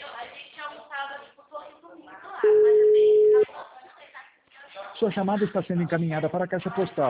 Sua chamada está sendo encaminhada para a caixa postal.